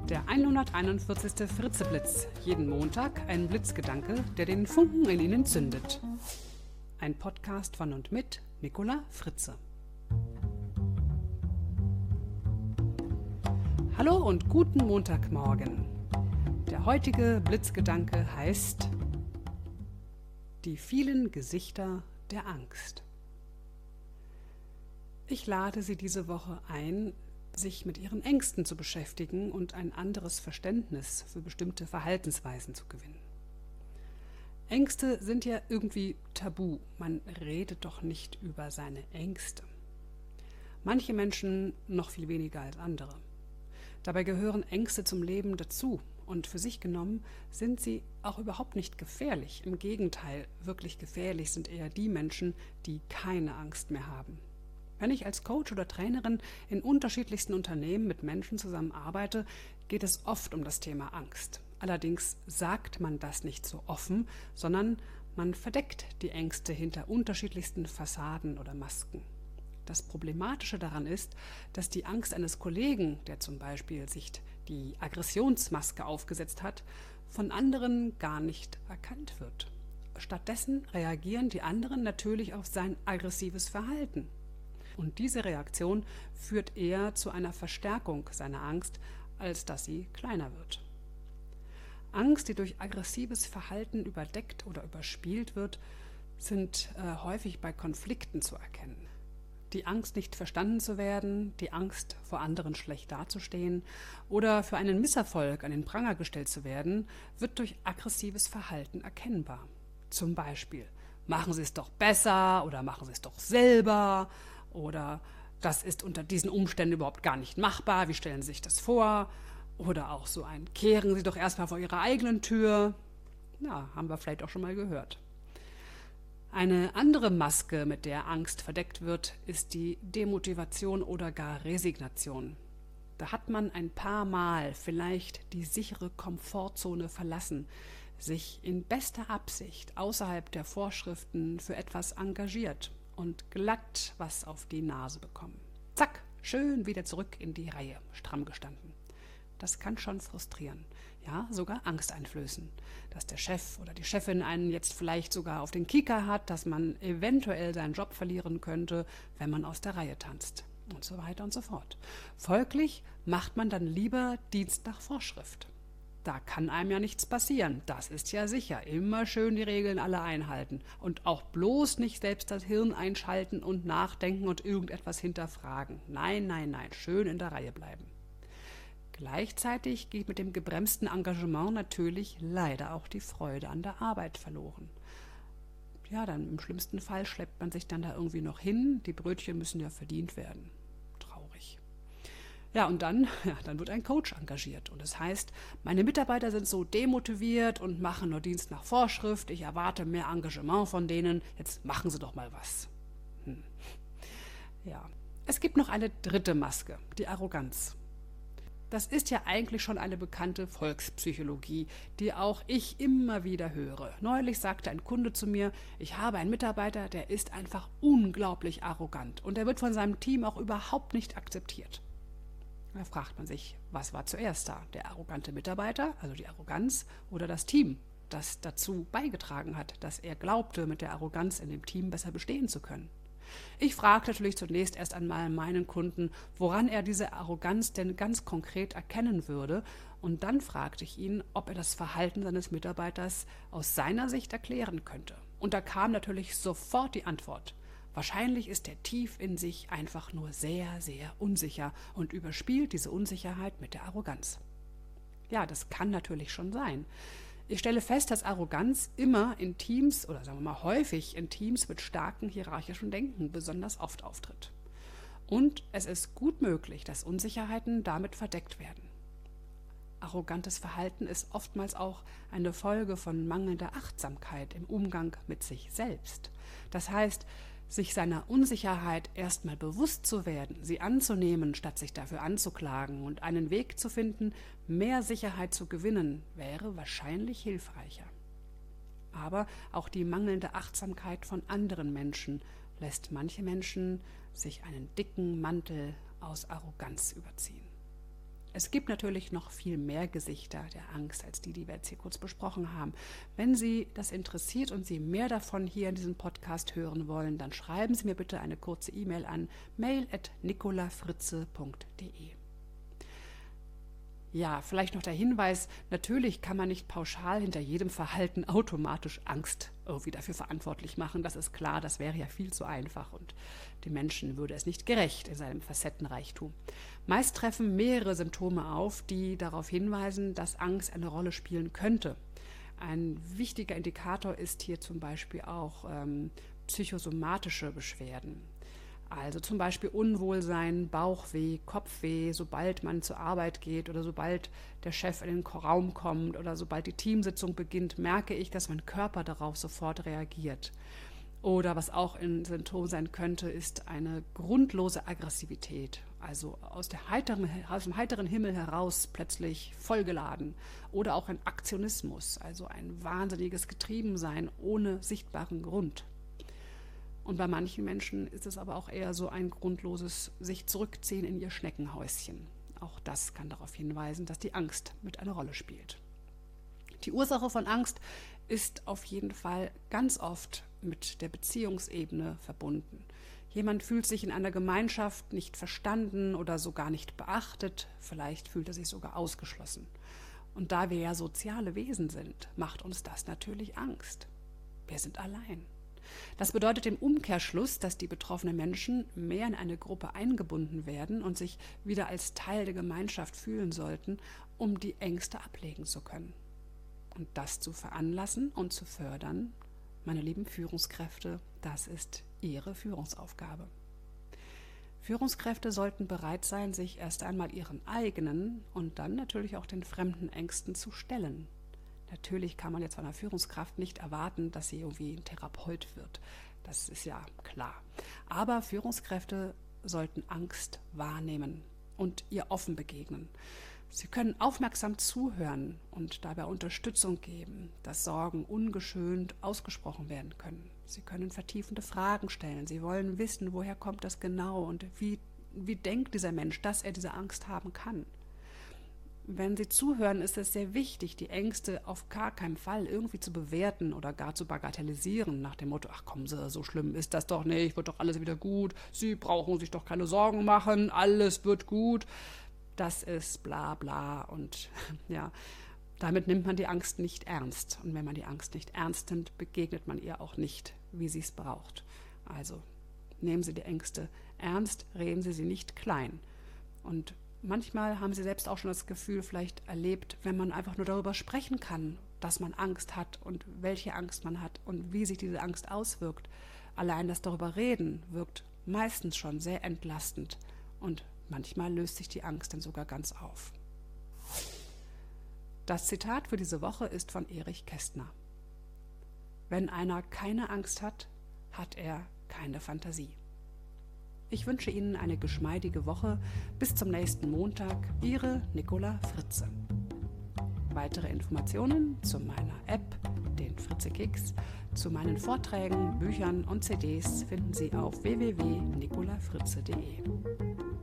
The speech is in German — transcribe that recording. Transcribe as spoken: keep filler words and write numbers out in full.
Der hunderteinundvierzigste Fritzeblitz. Jeden Montag ein Blitzgedanke, der den Funken in Ihnen zündet. Ein Podcast von und mit Nicola Fritze. Hallo und guten Montagmorgen. Der heutige Blitzgedanke heißt Die vielen Gesichter der Angst. Ich lade Sie diese Woche ein, sich mit Ihren Ängsten zu beschäftigen und ein anderes Verständnis für bestimmte Verhaltensweisen zu gewinnen. Ängste sind ja irgendwie tabu. Man redet doch nicht über seine Ängste. Manche Menschen noch viel weniger als andere. Dabei gehören Ängste zum Leben dazu und für sich genommen sind sie auch überhaupt nicht gefährlich. Im Gegenteil, wirklich gefährlich sind eher die Menschen, die keine Angst mehr haben. Wenn ich als Coach oder Trainerin in unterschiedlichsten Unternehmen mit Menschen zusammenarbeite, geht es oft um das Thema Angst. Allerdings sagt man das nicht so offen, sondern man verdeckt die Ängste hinter unterschiedlichsten Fassaden oder Masken. Das Problematische daran ist, dass die Angst eines Kollegen, der zum Beispiel sich die Aggressionsmaske aufgesetzt hat, von anderen gar nicht erkannt wird. Stattdessen reagieren die anderen natürlich auf sein aggressives Verhalten. Und diese Reaktion führt eher zu einer Verstärkung seiner Angst, als dass sie kleiner wird. Angst, die durch aggressives Verhalten überdeckt oder überspielt wird, sind äh, häufig bei Konflikten zu erkennen. Die Angst, nicht verstanden zu werden, die Angst, vor anderen schlecht dazustehen oder für einen Misserfolg an den Pranger gestellt zu werden, wird durch aggressives Verhalten erkennbar. Zum Beispiel, machen Sie es doch besser oder machen Sie es doch selber. Oder das ist unter diesen Umständen überhaupt gar nicht machbar, wie stellen Sie sich das vor? Oder auch so ein, kehren Sie doch erstmal vor Ihrer eigenen Tür. Na, haben wir vielleicht auch schon mal gehört. Eine andere Maske, mit der Angst verdeckt wird, ist die Demotivation oder gar Resignation. Da hat man ein paar Mal vielleicht die sichere Komfortzone verlassen, sich in bester Absicht außerhalb der Vorschriften für etwas engagiert und glatt was auf die Nase bekommen. Zack, schön wieder zurück in die Reihe, stramm gestanden. Das kann schon frustrieren, ja, sogar Angst einflößen, dass der Chef oder die Chefin einen jetzt vielleicht sogar auf den Kieker hat, dass man eventuell seinen Job verlieren könnte, wenn man aus der Reihe tanzt und so weiter und so fort. Folglich macht man dann lieber Dienst nach Vorschrift. Da kann einem ja nichts passieren, das ist ja sicher. Immer schön die Regeln alle einhalten und auch bloß nicht selbst das Hirn einschalten und nachdenken und irgendetwas hinterfragen. Nein, nein, nein, schön in der Reihe bleiben. Gleichzeitig geht mit dem gebremsten Engagement natürlich leider auch die Freude an der Arbeit verloren. Ja, dann im schlimmsten Fall schleppt man sich dann da irgendwie noch hin, die Brötchen müssen ja verdient werden. Traurig. Ja, und dann, ja, dann wird ein Coach engagiert. Und das heißt, meine Mitarbeiter sind so demotiviert und machen nur Dienst nach Vorschrift. Ich erwarte mehr Engagement von denen. Jetzt machen sie doch mal was. Hm. Ja, es gibt noch eine dritte Maske, die Arroganz. Das ist ja eigentlich schon eine bekannte Volkspsychologie, die auch ich immer wieder höre. Neulich sagte ein Kunde zu mir, ich habe einen Mitarbeiter, der ist einfach unglaublich arrogant. Und er wird von seinem Team auch überhaupt nicht akzeptiert. Da fragt man sich, was war zuerst da? Der arrogante Mitarbeiter, also die Arroganz, oder das Team, das dazu beigetragen hat, dass er glaubte, mit der Arroganz in dem Team besser bestehen zu können? Ich fragte natürlich zunächst erst einmal meinen Kunden, woran er diese Arroganz denn ganz konkret erkennen würde, und dann fragte ich ihn, ob er das Verhalten seines Mitarbeiters aus seiner Sicht erklären könnte. Und da kam natürlich sofort die Antwort. Wahrscheinlich ist er tief in sich einfach nur sehr, sehr unsicher und überspielt diese Unsicherheit mit der Arroganz. Ja, das kann natürlich schon sein. Ich stelle fest, dass Arroganz immer in Teams oder sagen wir mal häufig in Teams mit starkem hierarchischen Denken besonders oft auftritt. Und es ist gut möglich, dass Unsicherheiten damit verdeckt werden. Arrogantes Verhalten ist oftmals auch eine Folge von mangelnder Achtsamkeit im Umgang mit sich selbst. Das heißt, sich seiner Unsicherheit erstmal bewusst zu werden, sie anzunehmen, statt sich dafür anzuklagen und einen Weg zu finden, mehr Sicherheit zu gewinnen, wäre wahrscheinlich hilfreicher. Aber auch die mangelnde Achtsamkeit von anderen Menschen lässt manche Menschen sich einen dicken Mantel aus Arroganz überziehen. Es gibt natürlich noch viel mehr Gesichter der Angst als die, die wir jetzt hier kurz besprochen haben. Wenn Sie das interessiert und Sie mehr davon hier in diesem Podcast hören wollen, dann schreiben Sie mir bitte eine kurze E-Mail an mail at nicolafritze punkt de. Ja, vielleicht noch der Hinweis, natürlich kann man nicht pauschal hinter jedem Verhalten automatisch Angst irgendwie dafür verantwortlich machen. Das ist klar, das wäre ja viel zu einfach und dem Menschen würde es nicht gerecht in seinem Facettenreichtum. Meist treffen mehrere Symptome auf, die darauf hinweisen, dass Angst eine Rolle spielen könnte. Ein wichtiger Indikator ist hier zum Beispiel auch ähm, psychosomatische Beschwerden. Also zum Beispiel Unwohlsein, Bauchweh, Kopfweh, sobald man zur Arbeit geht oder sobald der Chef in den Raum kommt oder sobald die Teamsitzung beginnt, merke ich, dass mein Körper darauf sofort reagiert. Oder was auch ein Symptom sein könnte, ist eine grundlose Aggressivität, also aus, der heiteren, aus dem heiteren Himmel heraus plötzlich vollgeladen. Oder auch ein Aktionismus, also ein wahnsinniges Getriebensein ohne sichtbaren Grund. Und bei manchen Menschen ist es aber auch eher so ein grundloses sich zurückziehen in ihr Schneckenhäuschen. Auch das kann darauf hinweisen, dass die Angst mit einer Rolle spielt. Die Ursache von Angst ist auf jeden Fall ganz oft mit der Beziehungsebene verbunden. Jemand fühlt sich in einer Gemeinschaft nicht verstanden oder sogar nicht beachtet, vielleicht fühlt er sich sogar ausgeschlossen. Und da wir ja soziale Wesen sind, macht uns das natürlich Angst. Wir sind allein. Das bedeutet im Umkehrschluss, dass die betroffenen Menschen mehr in eine Gruppe eingebunden werden und sich wieder als Teil der Gemeinschaft fühlen sollten, um die Ängste ablegen zu können. Und das zu veranlassen und zu fördern, meine lieben Führungskräfte, das ist Ihre Führungsaufgabe. Führungskräfte sollten bereit sein, sich erst einmal ihren eigenen und dann natürlich auch den fremden Ängsten zu stellen. Natürlich kann man jetzt von einer Führungskraft nicht erwarten, dass sie irgendwie ein Therapeut wird. Das ist ja klar. Aber Führungskräfte sollten Angst wahrnehmen und ihr offen begegnen. Sie können aufmerksam zuhören und dabei Unterstützung geben, dass Sorgen ungeschönt ausgesprochen werden können. Sie können vertiefende Fragen stellen. Sie wollen wissen, woher kommt das genau und wie, wie denkt dieser Mensch, dass er diese Angst haben kann. Wenn Sie zuhören, ist es sehr wichtig, die Ängste auf gar keinen Fall irgendwie zu bewerten oder gar zu bagatellisieren, nach dem Motto, ach kommen Sie, so schlimm ist das doch nicht, wird doch alles wieder gut, Sie brauchen sich doch keine Sorgen machen, alles wird gut. Das ist bla bla und ja, damit nimmt man die Angst nicht ernst. Und wenn man die Angst nicht ernst nimmt, begegnet man ihr auch nicht, wie sie es braucht. Also nehmen Sie die Ängste ernst, reden Sie sie nicht klein. Und manchmal haben Sie selbst auch schon das Gefühl vielleicht erlebt, wenn man einfach nur darüber sprechen kann, dass man Angst hat und welche Angst man hat und wie sich diese Angst auswirkt. Allein das darüber reden wirkt meistens schon sehr entlastend und manchmal löst sich die Angst dann sogar ganz auf. Das Zitat für diese Woche ist von Erich Kästner. Wenn einer keine Angst hat, hat er keine Fantasie. Ich wünsche Ihnen eine geschmeidige Woche. Bis zum nächsten Montag. Ihre Nicola Fritze. Weitere Informationen zu meiner App, den Fritze Kicks, zu meinen Vorträgen, Büchern und C Ds finden Sie auf w w w punkt nicola fritze punkt de.